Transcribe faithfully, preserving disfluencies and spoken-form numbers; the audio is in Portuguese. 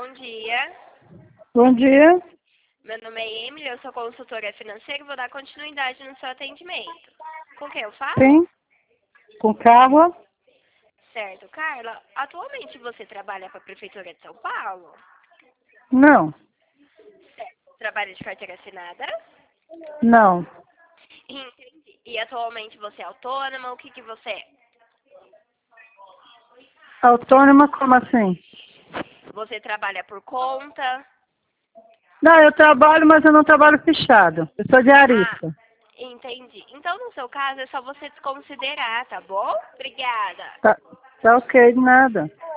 bom dia. Bom dia. Meu nome é Emily, eu sou consultora financeira e vou dar continuidade no seu atendimento. Com quem eu falo? Sim. Com Carla? Certo. Carla, atualmente você trabalha para a Prefeitura de São Paulo? Não. Certo. Trabalha de carteira assinada? Não. Entendi. E atualmente você é autônoma? O que, que você é? Autônoma, como assim? Você trabalha por conta? Não, eu trabalho, mas eu não trabalho fechado. Eu sou Ah, diarista. entendi. Então, no seu caso, é só você desconsiderar, tá bom? Obrigada. Tá, tá ok, nada.